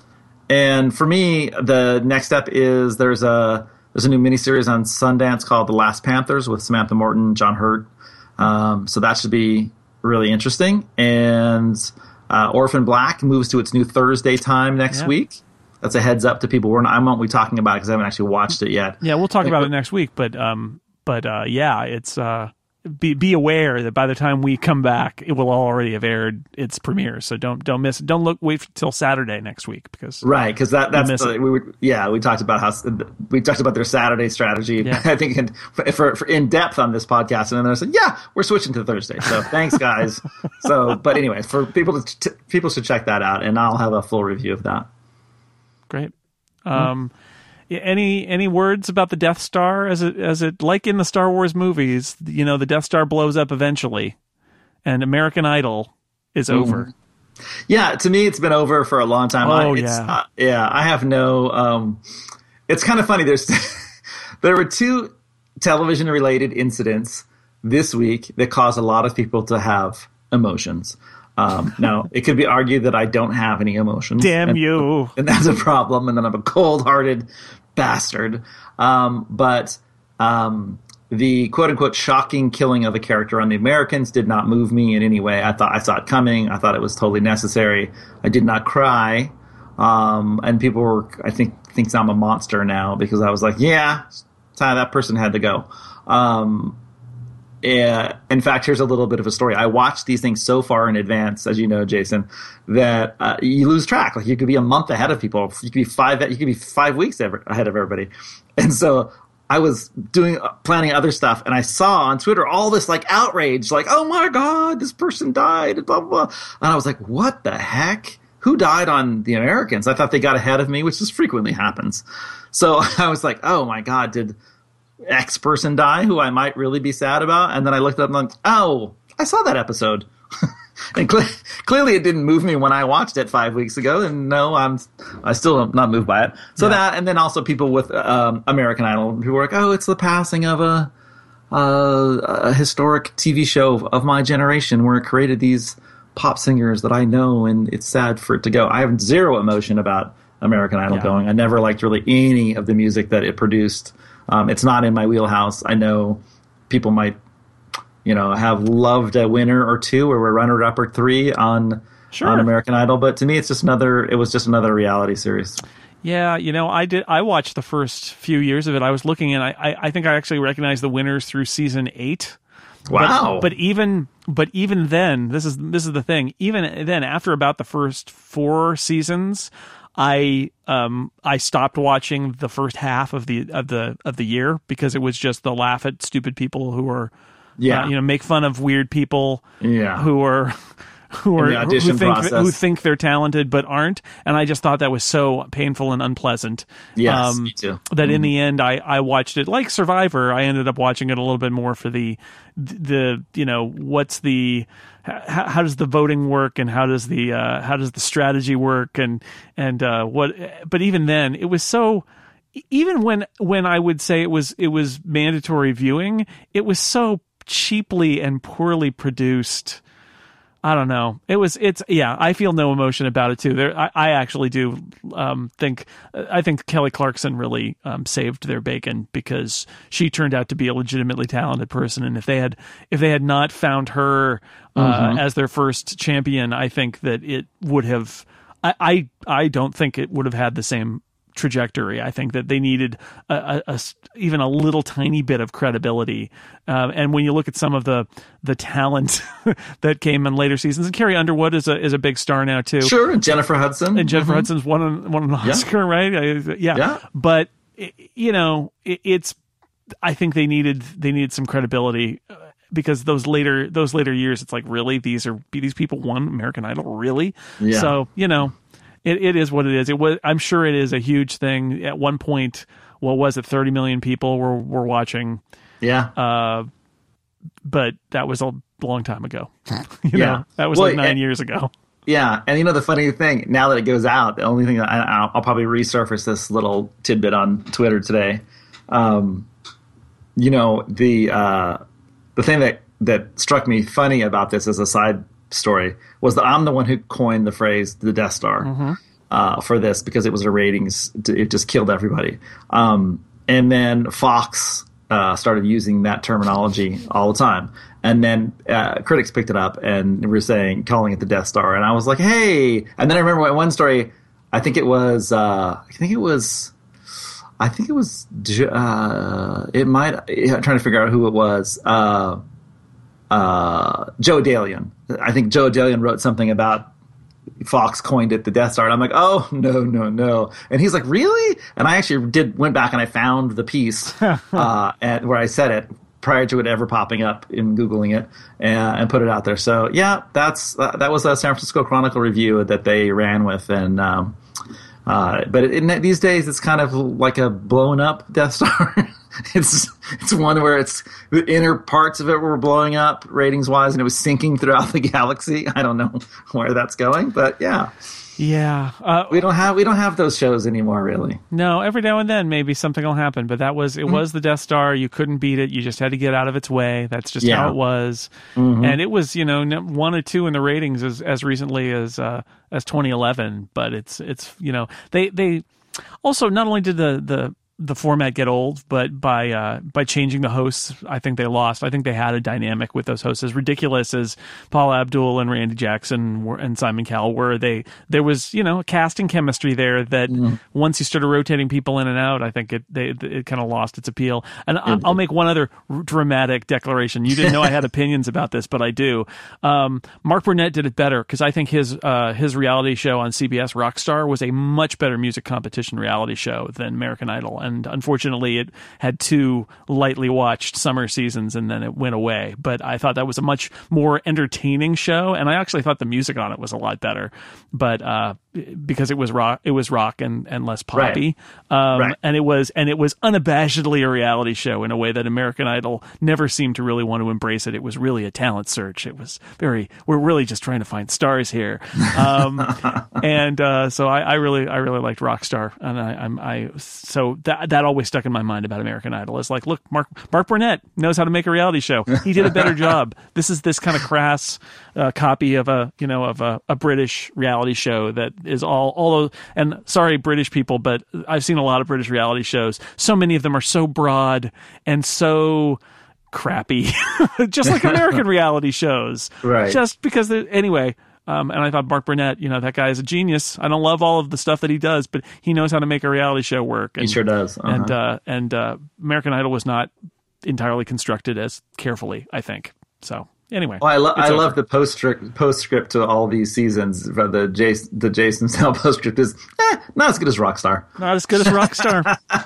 and for me, the next step is there's a there's a new miniseries on Sundance called The Last Panthers with Samantha Morton, John Hurt. Um, so that should be really interesting. And uh, Orphan Black moves to its new Thursday time next yeah. week. That's a heads up to people. We're not, I won't be talking about it because I haven't actually watched it yet. Yeah, we'll talk like, about it next week. But um, but uh, yeah, it's uh, be be aware that by the time we come back, it will already have aired its premiere. So don't don't miss it. Don't look wait till Saturday next week because right because that that's the, we were, yeah we talked about how we talked about their Saturday strategy. Yeah. I think in, for, for in depth on this podcast, and then I said yeah we're switching to Thursday. So thanks guys. so but anyway, for people to t- people should check that out, and I'll have a full review of that. Great. Um, mm-hmm. Any any words about the Death Star as it as it like in the Star Wars movies? You know, the Death Star blows up eventually, and American Idol is mm. over. Yeah, to me, it's been over for a long time. Oh I, it's, yeah, uh, yeah. I have no. Um, it's kind of funny. There's there were two television related incidents this week that caused a lot of people to have emotions. Um, now, it could be argued that I don't have any emotions. Damn and, you. And that's a problem, and then I'm a cold-hearted bastard. Um, but um, the quote-unquote shocking killing of a character on the Americans did not move me in any way. I thought I saw it coming. I thought it was totally necessary. I did not cry. Um, and people were, I think, thinks I'm a monster now because I was like, yeah, that person had to go. Um Uh, in fact, here's a little bit of a story. I watched these things so far in advance, as you know, Jason, that uh, you lose track. Like you could be a month ahead of people. You could be five. You could be five weeks ahead of everybody. And so I was doing planning other stuff, and I saw on Twitter all this like outrage, like, "Oh my God, this person died!" Blah blah. And I was like, "What the heck? Who died on the Americans?" I thought they got ahead of me, which just frequently happens. So I was like, "Oh my God, did X person die who I might really be sad about?" And then I looked up and I'm like, oh, I saw that episode. and cl- clearly it didn't move me when I watched it five weeks ago. And no, I'm I still am not moved by it. So yeah. that, and then also people with um, American Idol who were like, oh, it's the passing of a, uh, a historic T V show of my generation where it created these pop singers that I know, and it's sad for it to go. I have zero emotion about American Idol yeah. going. I never liked really any of the music that it produced. Um, it's not in my wheelhouse. I know people might, you know, have loved a winner or two or a runner-up or three on sure. on American Idol, but to me, it's just another. It was just another reality series. Yeah, you know, I did. I watched the first few years of it. I was looking, and I, I, I think I actually recognized the winners through season eight. Wow! But, but even, but even then, this is this is the thing. Even then, after about the first four seasons, I um I stopped watching the first half of the of the of the year because it was just the laugh at stupid people who are yeah uh, you know make fun of weird people yeah who are who are who think who think they're talented but aren't, and I just thought that was so painful and unpleasant. Yes, um, me too. That mm. in the end, I I watched it like Survivor. I ended up watching it a little bit more for the the you know what's the How, how does the voting work, and how does the uh, how does the strategy work, and and uh, what? But even then, it was so. Even when when I would say it was it was mandatory viewing, it was so cheaply and poorly produced. I don't know. It was, it's, yeah, I feel no emotion about it too. There, I, I actually do um, think, I think Kelly Clarkson really um, saved their bacon because she turned out to be a legitimately talented person. And if they had, if they had not found her uh, mm-hmm. as their first champion, I think that it would have, I, I, I don't think it would have had the same trajectory. I think that they needed a, a, a even a little tiny bit of credibility. Um, and when you look at some of the the talent that came in later seasons, and Carrie Underwood is a is a big star now too. Sure, and Jennifer Hudson. And Jennifer mm-hmm. Hudson's won an, won an Oscar, yeah. right? I, yeah. yeah. But you know, it, it's. I think they needed they needed some credibility. Uh, Because those later those later years, it's like, really, these are these people won American Idol, really? Yeah. So you know, it, it is what it is. It was. I'm sure it is a huge thing. At one point, what was it? thirty million people were were watching. Yeah. Uh, but that was a long time ago. you Yeah. know, that was Well, like nine and- years ago. Yeah, and you know the funny thing, now that it goes out, the only thing that I, I'll, I'll probably resurface this little tidbit on Twitter today. Um, you know the uh, the thing that that struck me funny about this as a side story was that I'm the one who coined the phrase "the Death Star" Mm-hmm. uh, for this because it was a ratings, it just killed everybody. Um, and then Fox uh, started using that terminology all the time. And then uh, critics picked it up and were saying, calling it the Death Star. And I was like, hey. And then I remember one story, I think it was, uh, I think it was, I think it was, uh, it might, I'm trying to figure out who it was. Uh, uh, Joe Dalian. I think Joe Dalian wrote something about Fox coined it the Death Star. And I'm like, oh, no, no, no. And he's like, really? And I actually did went back and I found the piece uh, at, where I said it, prior to it ever popping up in Googling it, and, and put it out there. So yeah, that's uh, that was a San Francisco Chronicle review that they ran with, and um, uh, but it, in, these days it's kind of like a blown up Death Star. it's it's one where it's the inner parts of it were blowing up ratings wise, and it was sinking throughout the galaxy. I don't know where that's going, but yeah. Yeah, uh, we don't have we don't have those shows anymore, really. No, every now and then maybe something will happen, but that was it. Mm-hmm. Was the Death Star? You couldn't beat it. You just had to get out of its way. That's just yeah. how it was. Mm-hmm. And it was, you know, one or two in the ratings as as recently as uh, as twenty eleven. But it's it's you know they they also not only did the the the format get old, but by uh, by changing the hosts, I think they lost. I think they had a dynamic with those hosts. As ridiculous as Paul Abdul and Randy Jackson were, and Simon Cowell were, they there was you know a casting chemistry there that mm. once you started rotating people in and out, I think it they, it kind of lost its appeal. And I, I'll make one other dramatic declaration. You didn't know I had opinions about this, but I do. Um, Mark Burnett did it better because I think his uh, his reality show on C B S, Rockstar, was a much better music competition reality show than American Idol. And unfortunately, it had two lightly watched summer seasons, and then it went away. But I thought that was a much more entertaining show, and I actually thought the music on it was a lot better. But uh, because it was rock, it was rock and, and less poppy, right. Um, right. and it was and it was unabashedly a reality show in a way that American Idol never seemed to really want to embrace it. It was really a talent search. It was very we're really just trying to find stars here, um, and uh, so I, I really I really liked Rockstar, and I, I'm I so that. That always stuck in my mind about American Idol. It's like, look, Mark Mark Burnett knows how to make a reality show. He did a better job. This is this kind of crass uh, copy of a you know of a, a British reality show that is all all. And sorry, British people, but I've seen a lot of British reality shows. So many of them are so broad and so crappy, just like American reality shows. Right. Just because anyway. Um, and I thought Mark Burnett, you know, that guy is a genius. I don't love all of the stuff that he does, but he knows how to make a reality show work. And, he sure does. Uh-huh. And uh, and uh, American Idol was not entirely constructed as carefully, I think. So anyway, well, I, lo- I love the postscript postscript to all these seasons. The Jason the Jason Snell postscript is eh, not as good as Rockstar. Not as good as Rockstar.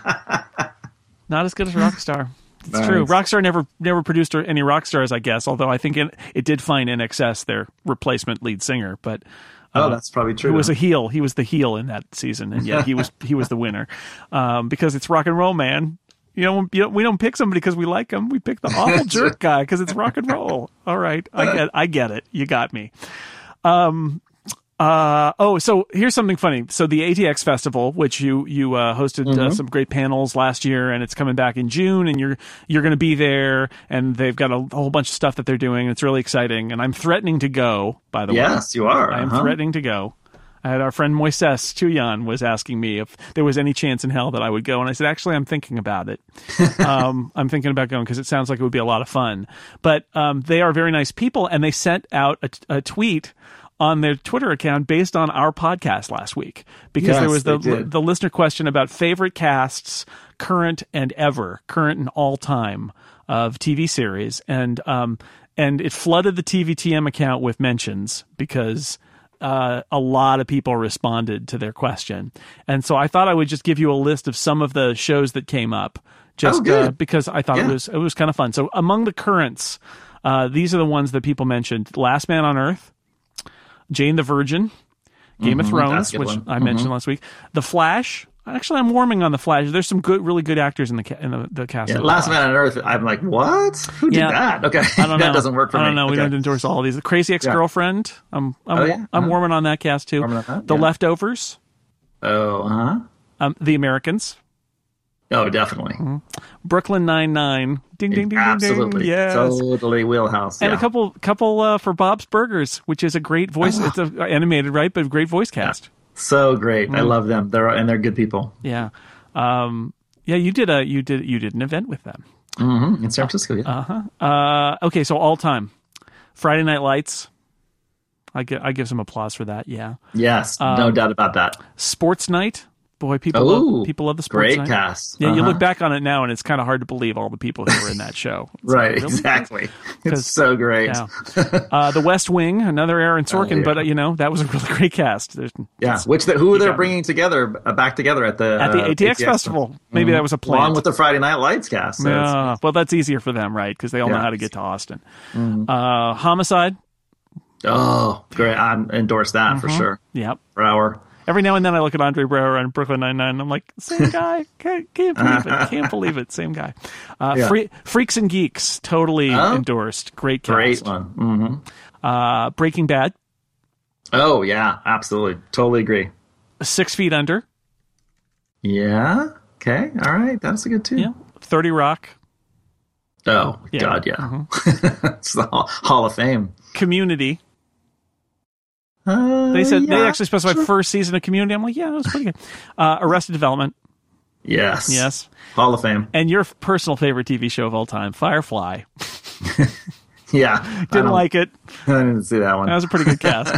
Not as good as Rockstar. It's nice. True. Rockstar never never produced any rock stars, I guess, although I think it, it did find N X S their replacement lead singer. But uh, oh, that's probably true. He was a heel. He was the heel in that season, and yet he was he was the winner um, because it's rock and roll, man. You know, you know, we don't pick somebody because we like him. We pick the awful jerk guy because it's rock and roll. All right, I get I get it. You got me. Um. Uh, oh, so here's something funny. So the A T X Festival, which you you uh, hosted mm-hmm. uh, some great panels last year, and it's coming back in June, and you're you're going to be there, and they've got a, a whole bunch of stuff that they're doing. And it's really exciting, and I'm threatening to go. By the yes, way, yes, you are. I'm uh-huh. threatening to go. I had our friend Moises Chuyan was asking me if there was any chance in hell that I would go, and I said, actually, I'm thinking about it. um, I'm thinking about going because it sounds like it would be a lot of fun. But um, they are very nice people, and they sent out a, a tweet on their Twitter account based on our podcast last week, because yes, there was the did. the listener question about favorite casts, current and ever, current and all time of T V series, and um and it flooded the T V T M account with mentions because uh, a lot of people responded to their question, and so I thought I would just give you a list of some of the shows that came up, just oh, uh, because I thought yeah. it was it was kind of fun. So among the currents, uh, these are the ones that people mentioned: Last Man on Earth, Jane the Virgin, Game mm-hmm, of Thrones, which one. I mentioned mm-hmm. last week, The Flash, Actually, I'm warming on the Flash. There's some good, really good actors in the ca- in the, the cast. Yeah, of the Last Flash. Man on Earth. I'm like, what? Who did Yeah. that? Okay, I don't that know. doesn't work for me. I don't know. We okay. don't endorse all of these. The Crazy Ex-Girlfriend. I'm I'm Oh, yeah? I'm Uh-huh. warming on that cast too. Warming on that, The yeah. Leftovers. Oh, huh. Um, The Americans. Oh, definitely. Brooklyn Nine-Nine. Ding, ding, ding, ding, Absolutely. ding. Yes. Totally wheelhouse. And yeah. a couple couple uh, for Bob's Burgers, which is a great voice. Oh. It's a, animated, right? But a great voice cast. So great. Mm. I love them. They're and they're good people. Yeah. Um, yeah, you did a you did you did an event with them. Mm-hmm. In San Francisco, yeah. Uh-huh. Uh Okay, so all time. Friday Night Lights. I give, I give some applause for that, yeah. Yes, Um, no doubt about that. Sports Night. Boy, people Ooh, love people love the Sports great Night. cast. Yeah, you Uh-huh. look back on it now and it's kind of hard to believe all the people who were in that show. It's Right, like, really? exactly. 'Cause- It's so great. Yeah. Uh, the West Wing, another Aaron Sorkin, Oh, yeah. but uh, you know, that was a really great cast. There's, Yeah, which the, who you they're got me. bringing together uh, back together at the At the uh, A T X Festival. Maybe that was a plan. along with the Friday Night Lights cast. So it's- Yeah, well, that's easier for them, right? Because they all know Yeah. how to get to Austin. Uh, Homicide. oh, great! I endorse that Mm-hmm. for sure. Yep. Brower. Every now and then I look at Andre Braugher on Brooklyn Nine-Nine and I'm like, same guy. Can't, can't believe it. Can't believe it. Same guy. Uh, Yeah. Free, Freaks and Geeks. Totally Oh. endorsed. Great cast. Great one. hmm Uh, Breaking Bad. Oh yeah, absolutely, totally agree. Six Feet Under. Yeah. Okay. All right. That's a good too. Yeah. thirty Rock. Oh Yeah. God, yeah. It's the Hall, Hall of Fame. Community. Uh, They said they yeah, actually specified sure. first season of Community. I'm like, yeah, that was pretty good. Uh, Arrested Development. Yes. Yes. Hall of Fame. And your personal favorite T V show of all time, Firefly. Yeah. I Didn't don't- like it. I didn't see that one. That was a pretty good cast.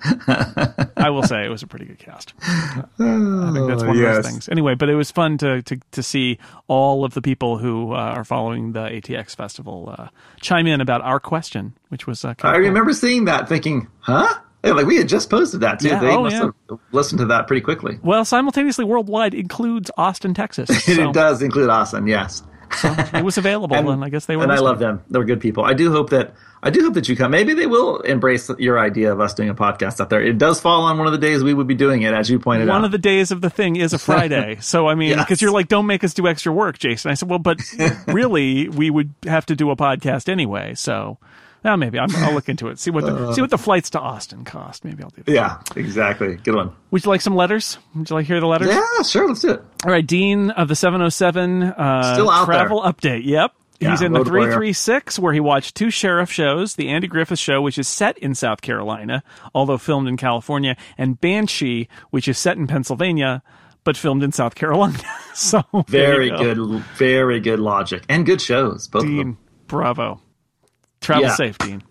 I will say it was a pretty good cast. I think that's one of yes. those things. Anyway, but it was fun to to, to see all of the people who uh, are following the A T X Festival uh, chime in about our question, which was uh, I kind of cool. remember seeing that, thinking, "Huh?" Yeah, like we had just posted that too. Yeah, They oh, must yeah. have listened to that pretty quickly. Well, simultaneously worldwide includes Austin, Texas. And So it does include Austin, yes. it was available, and, I guess they were. And I listening. love them. They're good people. I do hope that I do hope that you come. Maybe they will embrace your idea of us doing a podcast out there. It does fall on one of the days we would be doing it, as you pointed One out. of the days of the thing is a Friday. So, I mean, because Yes. you're like, don't make us do extra work, Jason. I said, well, but really, we would have to do a podcast anyway. So, well, maybe I'm, I'll look into it. See what the, see what the flights to Austin cost. Maybe I'll do that. Yeah, exactly. Good one. Would you like some letters? Would you like to hear the letters? Yeah, sure. Let's do it. All right, Dean of the seven oh seven uh, Still out travel update. Yep. Yeah, He's in the Road Warrior. three three six, where he watched two sheriff shows, the Andy Griffith Show, which is set in South Carolina, although filmed in California, and Banshee, which is set in Pennsylvania, but filmed in South Carolina. So there Very you go. good, very good logic and good shows. Both of Dean, them. bravo. Travel Yeah. safe, Dean.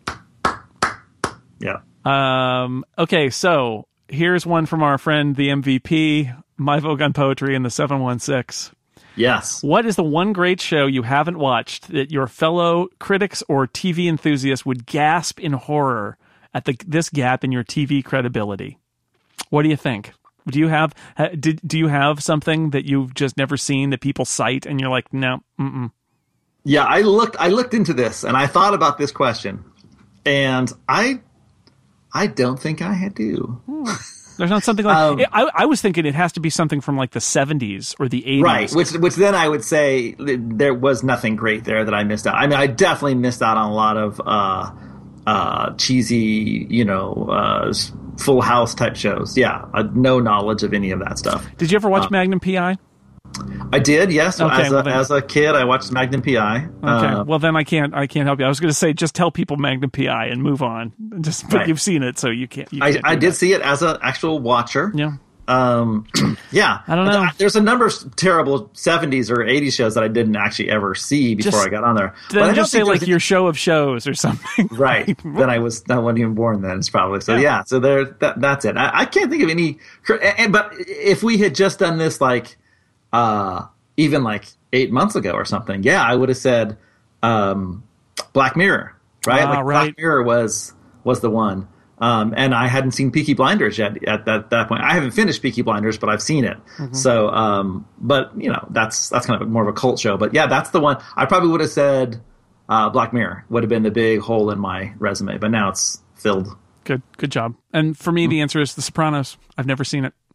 Yeah. Um, okay, so here's one from our friend, the M V P, My Vogue on Poetry in the seven one six. Yes. What is the one great show you haven't watched that your fellow critics or T V enthusiasts would gasp in horror at the this gap in your T V credibility? What do you think? Do you have ha- did do you have something that you've just never seen that people cite and you're like, no, mm-mm. Yeah, I looked. I looked into this and I thought about this question, and I, I don't think I do. There's not something like Um, I, I was thinking it has to be something from like the seventies or the eighties. Right, which which then I would say there was nothing great there that I missed out. I mean, I definitely missed out on a lot of uh, uh, cheesy, you know, uh, Full House type shows. Yeah, uh, no knowledge of any of that stuff. Did you ever watch Uh, Magnum P I? I did, yes. Okay, as, a, well then- as a kid, I watched Magnum P I. Okay, Uh, well then I can't I can't help you. I was going to say just tell people Magnum P I and move on. Just but Right. you've seen it, so you can't. You I, can't I do did that. see it as an actual watcher. Yeah. Um, yeah. I don't know. There's a number of terrible seventies or eighties shows that I didn't actually ever see before Just- I got on there. But I Then don't just say think like there's your show of shows or something. Right. Then I was I wasn't even born then. It's probably so. Yeah. Yeah. So there. That, that's it. I, I can't think of any. And, but if we had just done this like, uh, even like eight months ago or something, yeah, I would have said, um, Black Mirror. Right. Ah, like right. Black Mirror was was the one. Um, and I hadn't seen Peaky Blinders yet at that, that point. I haven't finished Peaky Blinders, but I've seen it. Mm-hmm. So, um, but you know, that's that's kind of more of a cult show. But yeah, that's the one. I probably would have said uh, Black Mirror would have been the big hole in my resume, but now it's filled. Good, good job. And for me, the answer is The Sopranos. I've never seen it.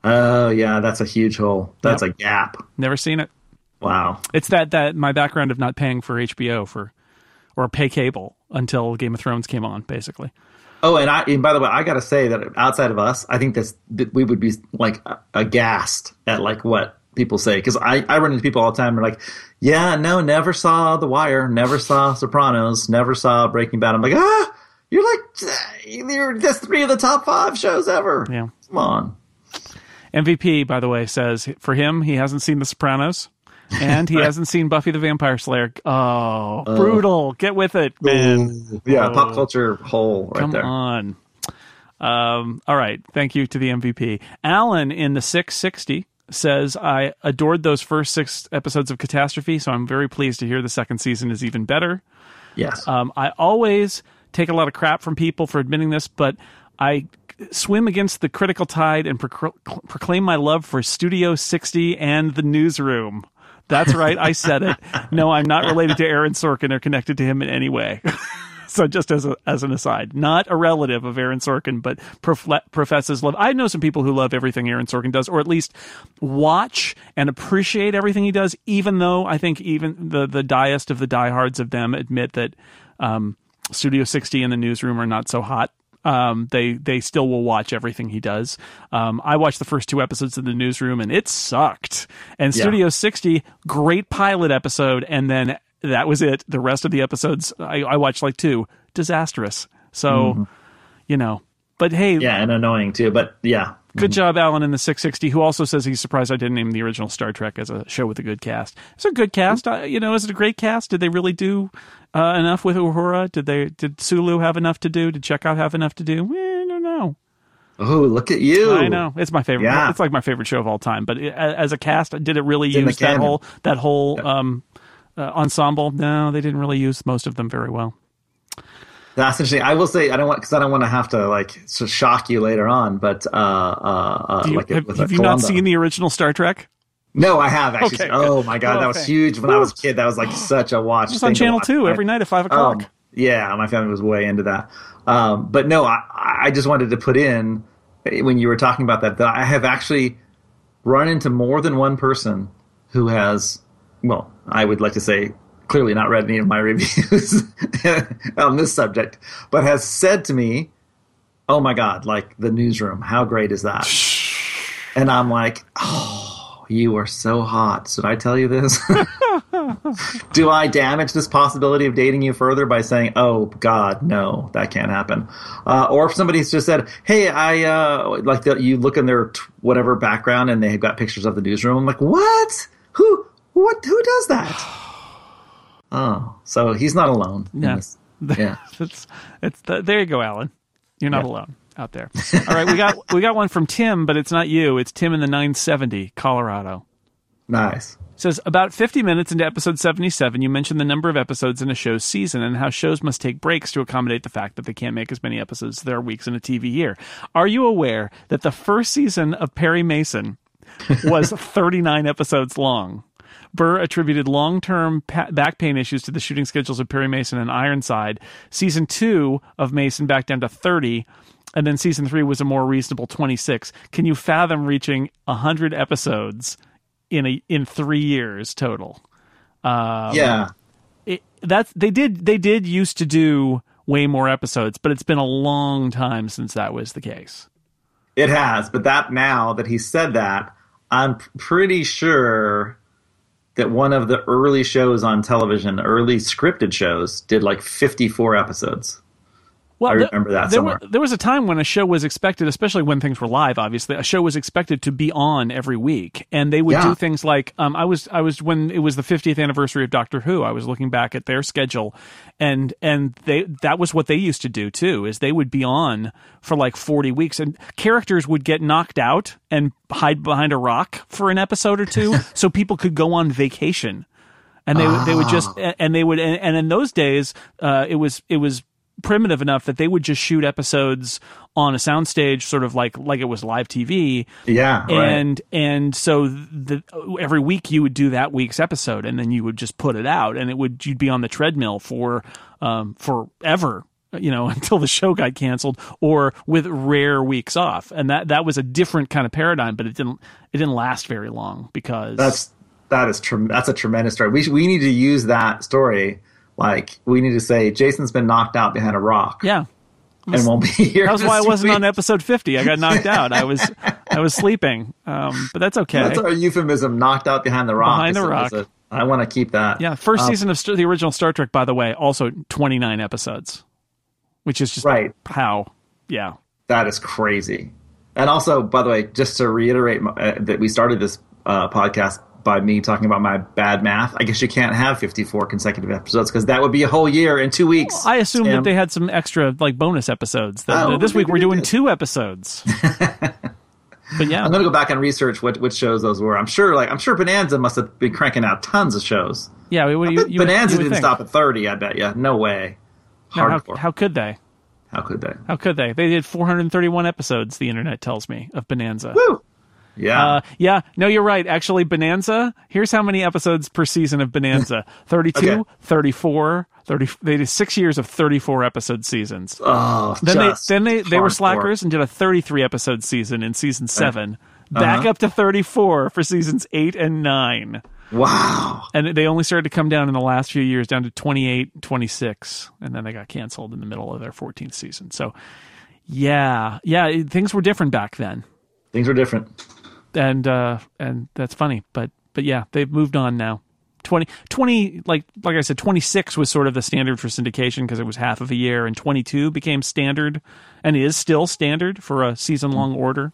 Oh yeah, that's a huge hole. That's Yep. a gap. Never seen it. Wow. It's that that my background of not paying for H B O for or pay cable until Game of Thrones came on, basically. Oh, and I and by the way, I got to say that outside of us, I think this that we would be like aghast at like what people say, because I, I run into people all the time. They're like, yeah, no, never saw The Wire, never saw Sopranos, never saw Breaking Bad. I'm like, ah, you're like, you're just three of the top five shows ever. Yeah, come on. M V P, by the way, says for him, he hasn't seen The Sopranos. And he hasn't seen Buffy the Vampire Slayer. Oh, uh, brutal. Get with it, man. Yeah, oh. Pop culture hole right Come there. Come on. Um, all right. Thank you to the M V P. Alan in the six sixty says, I adored those first six episodes of Catastrophe, so I'm very pleased to hear the second season is even better. Yes. Um, I always take a lot of crap from people for admitting this, but I swim against the critical tide and pro- proclaim my love for Studio sixty and the Newsroom. That's right, I said it. No, I'm not related to Aaron Sorkin or connected to him in any way. So just as a, as an aside, not a relative of Aaron Sorkin, but prof- professes love. I know some people who love everything Aaron Sorkin does, or at least watch and appreciate everything he does, even though I think even the, the diest of the diehards of them admit that um, Studio sixty and the Newsroom are not so hot. Um, they they still will watch everything he does. Um, I watched the first two episodes of the Newsroom and it sucked. And yeah. Studio sixty, great pilot episode, and then that was it. The rest of the episodes, I, I watched like two, disastrous. So, mm-hmm. you know, but hey, yeah, and annoying too. But yeah, good mm-hmm. job, Alan in the six sixty, who also says he's surprised I didn't name the original Star Trek as a show with a good cast. It's a good cast. Uh, you know, is it a great cast? Did they really do Uh, enough with Uhura? Did they? Did Sulu have enough to do? Did Chekhov have enough to do? Eh, I don't know. Oh, look at you! I know it's my favorite. Yeah. It's like my favorite show of all time. But it, as a cast, did it really use that whole that whole yeah. um, uh, ensemble? No, they didn't really use most of them very well. That's interesting. I will say I don't want because I don't want to have to like to shock you later on. But uh, uh, uh, you, like have, with have you Columbo. not seen the original Star Trek? No, I have actually. Okay, oh my god, oh, that was okay. huge when Ooh. I was a kid. That was like such a watch. It was on Channel Two every night at five o'clock. Um, yeah, my family was way into that. Um, but no, I, I just wanted to put in when you were talking about that that I have actually run into more than one person who has, well, I would like to say, clearly not read any of my reviews on this subject, but has said to me, "Oh my god, like the Newsroom, how great is that?" And I'm like, oh. You are so hot. Should I tell you this? Do I damage this possibility of dating you further by saying, oh, God, no, that can't happen? Uh, or if somebody's just said, hey, I uh, like the, you look in their t- whatever background and they've got pictures of the Newsroom. I'm like, what? Who What? Who does that? Oh, so he's not alone. Yeah. Yeah. it's, it's the, there you go, Alan. You're not yeah. alone out there. All right, we got we got one from Tim, but it's not you. It's Tim in the nine seventy, Colorado. Nice. It says, about fifty minutes into episode seventy-seven, you mentioned the number of episodes in a show's season and how shows must take breaks to accommodate the fact that they can't make as many episodes as there are weeks in a T V year. Are you aware that the first season of Perry Mason was thirty-nine episodes long? Burr attributed long-term pa- back pain issues to the shooting schedules of Perry Mason and Ironside. Season two of Mason back down to thirty, and then season three was a more reasonable twenty-six. Can you fathom reaching one hundred episodes in a in three years total? Um, yeah, it, that's they did they did used to do way more episodes, but it's been a long time since that was the case. It has, but that now that he said that, I'm pretty sure that one of the early shows on television, early scripted shows, did like fifty-four episodes. Well, I remember the, that there somewhere. Were, there was a time when a show was expected, especially when things were live, obviously, a show was expected to be on every week. And they would yeah. do things like, um, I was, I was, when it was the fiftieth anniversary of Doctor Who, I was looking back at their schedule, and, and they, that was what they used to do too, is they would be on for like forty weeks, and characters would get knocked out and hide behind a rock for an episode or two so people could go on vacation. And they, oh. they would just, and they would, and, and in those days, uh, it was, it was, primitive enough that they would just shoot episodes on a soundstage, sort of like like it was live T V. Yeah, and right. and so the, every week you would do that week's episode, and then you would just put it out, and it would you'd be on the treadmill for um, forever. you know, until the show got canceled, or with rare weeks off. And that, that was a different kind of paradigm, but it didn't it didn't last very long because that's that is tre- that's a tremendous story. We we need to use that story. Like, we need to say Jason's been knocked out behind a rock. Yeah. And won't be here. That was why I wasn't on episode fifty. I got knocked out. I was I was sleeping. Um, but that's okay. That's our euphemism, knocked out behind the rock. Behind the rock. A, I want to keep that. Yeah, first um, season of St- the original Star Trek, by the way, also twenty-nine episodes, which is just right. how, yeah. That is crazy. And also, by the way, just to reiterate uh, that we started this uh, podcast by me talking about my bad math. I guess you can't have fifty-four consecutive episodes because that would be a whole year in two weeks. Well, I assumed Sam. that they had some extra like bonus episodes. That, oh, uh, this week we're doing did. two episodes. But yeah, I'm going to go back and research what, what shows those were. I'm sure, like I'm sure Bonanza must have been cranking out tons of shows. Yeah, you, you, you Bonanza would, you didn't stop at thirty. I bet you. No way. No, how, how could they? How could they? How could they? They did four hundred thirty-one episodes. The internet tells me of Bonanza. Woo! Yeah. Uh, yeah. No, you're right. Actually, Bonanza, here's how many episodes per season of Bonanza. thirty-two, okay. thirty-four, thirty They did six years of thirty-four episode seasons. Oh, then just they then they, they were hardcore. slackers and did a thirty-three episode season in season seven. Uh-huh. Back up to thirty-four for seasons eight and nine. Wow. And they only started to come down in the last few years, down to twenty-eight, twenty-six, and then they got canceled in the middle of their fourteenth season. So, yeah. Yeah, things were different back then. Things were different. And uh, and that's funny, but but yeah, they've moved on now. twenty, twenty like like I said, twenty-six was sort of the standard for syndication because it was half of a year, and twenty-two became standard and is still standard for a season long order.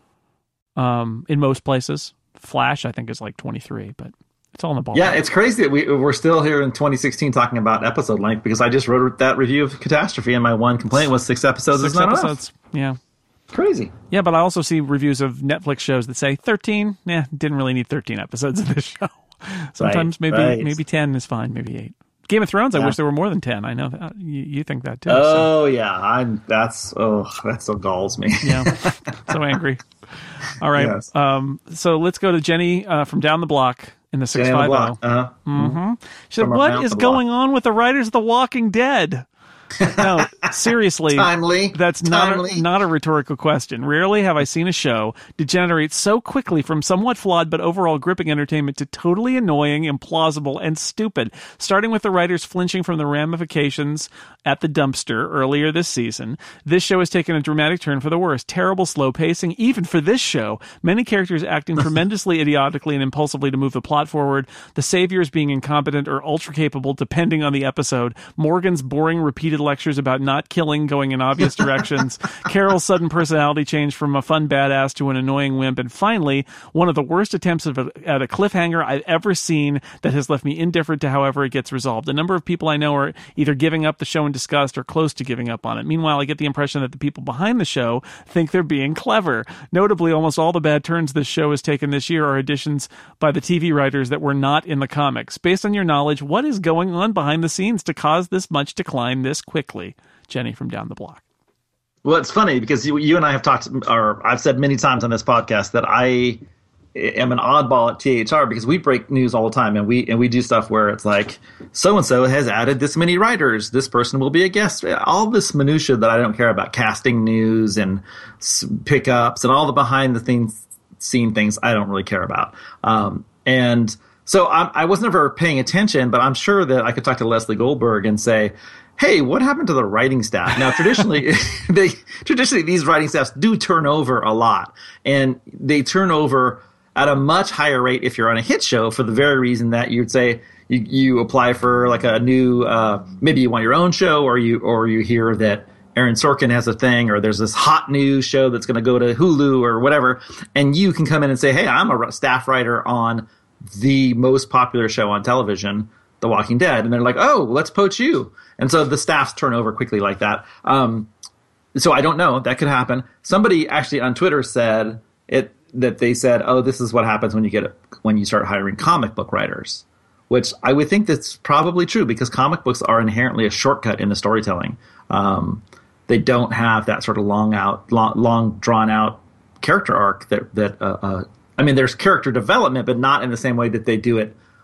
Um, in most places, Flash I think is like twenty-three, but it's all in the ball. Yeah, it's crazy that we we're still here in twenty sixteen talking about episode length because I just wrote that review of Catastrophe, and my one complaint was six episodes six is not episodes. enough. Yeah. Crazy. Yeah, but I also see reviews of Netflix shows that say thirteen. Yeah, didn't really need thirteen episodes of this show. Sometimes right, maybe right. maybe ten is fine. Maybe eight. Game of Thrones. Yeah. I wish there were more than ten. I know that you, you think that too. Oh so. yeah, I'm. That's oh, that so galls me. Yeah, so angry. All right. Yes. Um. So let's go to Jenny uh, from down the block in the six five zero. Uh-huh. Mm-hmm. She said, "What is going on with the writers of The Walking Dead?" No, seriously, timely. That's timely. not a, not a rhetorical question. Rarely have I seen a show degenerate so quickly from somewhat flawed but overall gripping entertainment to totally annoying, implausible, and stupid. Starting with the writers flinching from the ramifications at the dumpster earlier this season, this show has taken a dramatic turn for the worse. Terrible slow pacing, even for this show. Many characters acting tremendously idiotically and impulsively to move the plot forward. The saviors being incompetent or ultra capable, depending on the episode. Morgan's boring, repeated lectures about not killing going in obvious directions. Carol's sudden personality change from a fun badass to an annoying wimp. And finally, one of the worst attempts of a, at a cliffhanger I've ever seen that has left me indifferent to however it gets resolved. A number of people I know are either giving up the show in disgust or close to giving up on it. Meanwhile, I get the impression that the people behind the show think they're being clever. Notably, almost all the bad turns this show has taken this year are additions by the T V writers that were not in the comics. Based on your knowledge, what is going on behind the scenes to cause this much decline this quickly? Jenny from down the block. Well, it's funny because you, you and I have talked, or I've said many times on this podcast that I am an oddball at T H R because we break news all the time, and we and we do stuff where it's like so and so has added this many writers, this person will be a guest, all this minutia that I don't care about, casting news and pickups and all the behind the things, scene things I don't really care about. Um, and so I, I was never paying attention, but I'm sure that I could talk to Leslie Goldberg and say, hey, what happened to the writing staff? Now, traditionally, they traditionally these writing staffs do turn over a lot, and they turn over at a much higher rate if you're on a hit show for the very reason that you'd say you, you apply for like a new, uh, maybe you want your own show, or you or you hear that Aaron Sorkin has a thing, or there's this hot news show that's going to go to Hulu or whatever, and you can come in and say, hey, I'm a staff writer on the most popular show on television, The Walking Dead, and they're like, oh, let's poach you. And so the staffs turn over quickly like that. Um, so I don't know. That could happen. Somebody actually on Twitter said it that they said, oh, this is what happens when you get a, when you start hiring comic book writers, which I would think that's probably true because comic books are inherently a shortcut in the storytelling. Um, they don't have that sort of long out, long, long drawn out character arc that that uh, uh, I mean, there's character development, but not in the same way that they do it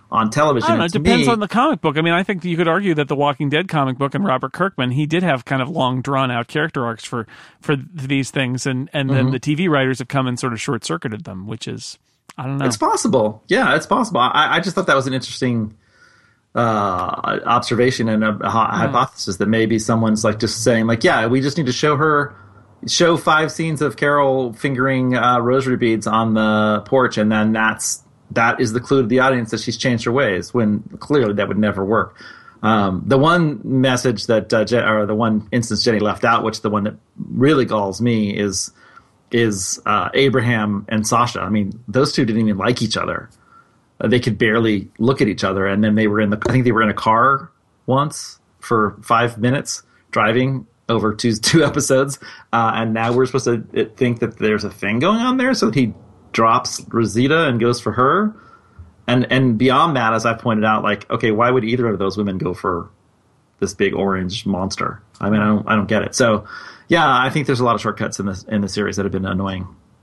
on television. I don't know. It depends me, on the comic book. I mean, I think you could argue that the Walking Dead comic book and Robert Kirkman, he did have kind of long, drawn-out character arcs for for these things, and, and then mm-hmm. the T V writers have come and sort of short-circuited them, which is, I don't know. It's possible. Yeah, it's possible. I, I just thought that was an interesting uh, observation and a, a hypothesis that maybe someone's like just saying, like, yeah, we just need to show her, show five scenes of Carol fingering uh, rosary beads on the porch, and then that's that is the clue to the audience that she's changed her ways, when clearly that would never work. Um, the one message that, uh, Je- or the one instance Jenny left out, which the one that really galls me, is is uh, Abraham and Sasha. I mean, those two didn't even like each other. Uh, they could barely look at each other, and then they were in the. I think they were in a car once for five minutes driving over two two episodes, uh, and now we're supposed to think that there's a thing going on there. So that he drops Rosita and goes for her, and and beyond that, as I pointed out, like, okay, why would either of those women go for this big orange monster? I mean, I don't I don't get it. So, yeah, I think there's a lot of shortcuts in this in the series that have been annoying.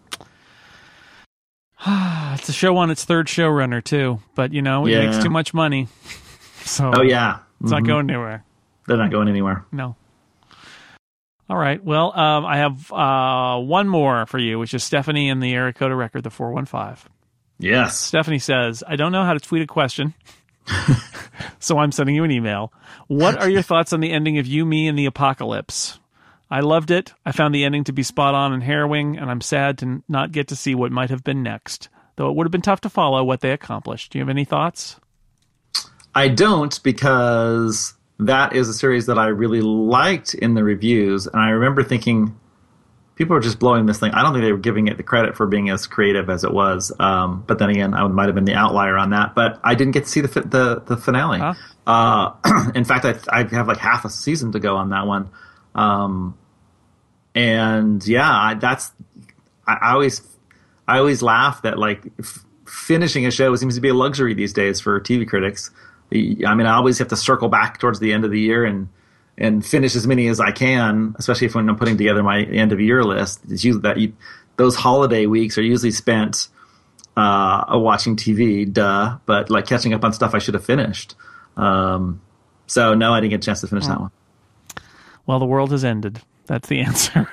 It's a show on its third showrunner too, but you know it yeah. makes too much money, so oh yeah, it's mm-hmm. not going anywhere. They're not going anywhere. No. All right. Well, um, I have uh, one more for you, which is Stephanie in the area code of record, the four one five. Yes. Stephanie says, I don't know how to tweet a question, so I'm sending you an email. What are your thoughts on the ending of You, Me, and the Apocalypse? I loved it. I found the ending to be spot on and harrowing, and I'm sad to not get to see what might have been next, though it would have been tough to follow what they accomplished. Do you have any thoughts? I don't, because that is a series that I really liked in the reviews, and I remember thinking people are just blowing this thing. I don't think they were giving it the credit for being as creative as it was. Um, but then again, I might have been the outlier on that. But I didn't get to see the the, the finale. Huh? Uh, in fact, I, I have like half a season to go on that one. Um, and yeah, I, that's I, I always I always laugh that like f- finishing a show seems to be a luxury these days for T V critics. I mean, I always have to circle back towards the end of the year and and finish as many as I can, especially if when I'm putting together my end of year list. It's usually that you, those holiday weeks are usually spent uh, watching T V, duh, but like catching up on stuff I should have finished. Um, so no, I didn't get a chance to finish oh. that one. Well, the world has ended. That's the answer.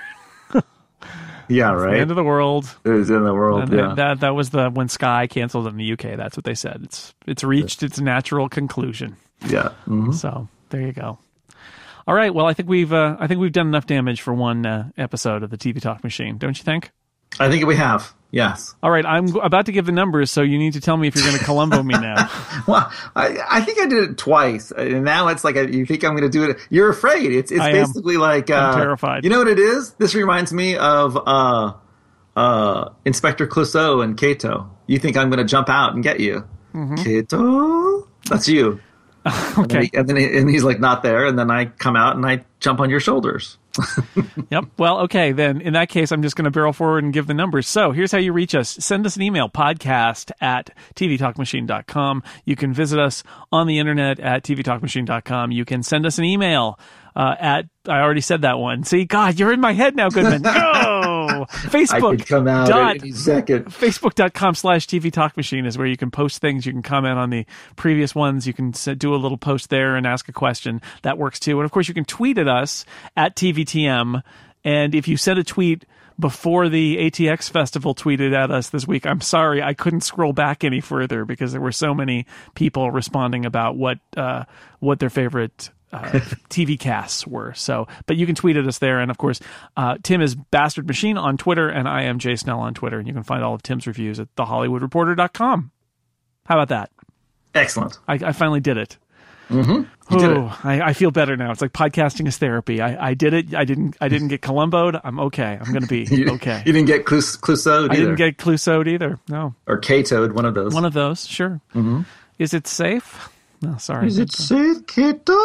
Yeah, right. The end of the world. It was in the world. And yeah. That that was the when Sky canceled in the U K. That's what they said. It's it's reached yeah. its natural conclusion. Yeah. Mm-hmm. So there you go. All right. Well, I think we've uh, I think we've done enough damage for one uh, episode of the T V Talk Machine, don't you think? I think we have. Yes. All right. I'm about to give the numbers, so you need to tell me if you're going to Columbo me now. Well, I, I think I did it twice, and now it's like a, you think I'm going to do it. You're afraid. It's it's I basically am. like uh, I'm terrified. You know what it is? This reminds me of uh, uh, Inspector Clouseau and Kato. You think I'm going to jump out and get you, mm-hmm. Kato? That's you. Okay. And then, he, and then he, and he's like not there, and then I come out and I jump on your shoulders. Yep. Well, okay. Then in that case, I'm just going to barrel forward and give the numbers. So here's how you reach us. Send us an email, podcast at t v talk machine dot com. You can visit us on the internet at t v talk machine dot com. You can send us an email uh, at, I already said that one. See, God, you're in my head now, Goodman. Go! Facebook. I could come out dot, at any second. Facebook.com slash TV Talk Machine is where you can post things. You can comment on the previous ones. You can do a little post there and ask a question. That works too. And of course, you can tweet at us at T V T M. And if you sent a tweet before the A T X Festival tweeted at us this week, I'm sorry, I couldn't scroll back any further because there were so many people responding about what uh, what their favorite uh, T V casts were. So, but you can tweet at us there. And of course, uh, Tim is Bastard Machine on Twitter, and I am Jay Snell on Twitter. And you can find all of Tim's reviews at the hollywood reporter dot com. How about that? Excellent. I, I finally did it. Mm-hmm. Oh, I, I feel better now. It's like podcasting is therapy. I, I did it. I didn't. I didn't get Columboed. I'm okay. I'm going to be you, okay. You didn't get Clous- Clouseau'd either. I didn't get Clouseau'd either. No. Or Kato'd, one of those. One of those. Sure. Mm-hmm. Is it safe? No, sorry. Is it safe, Kato?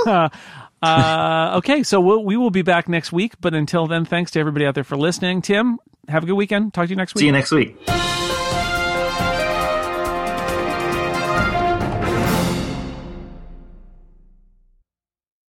uh, okay, so we'll, we will be back next week. But until then, thanks to everybody out there for listening. Tim, have a good weekend. Talk to you next week. See you next week.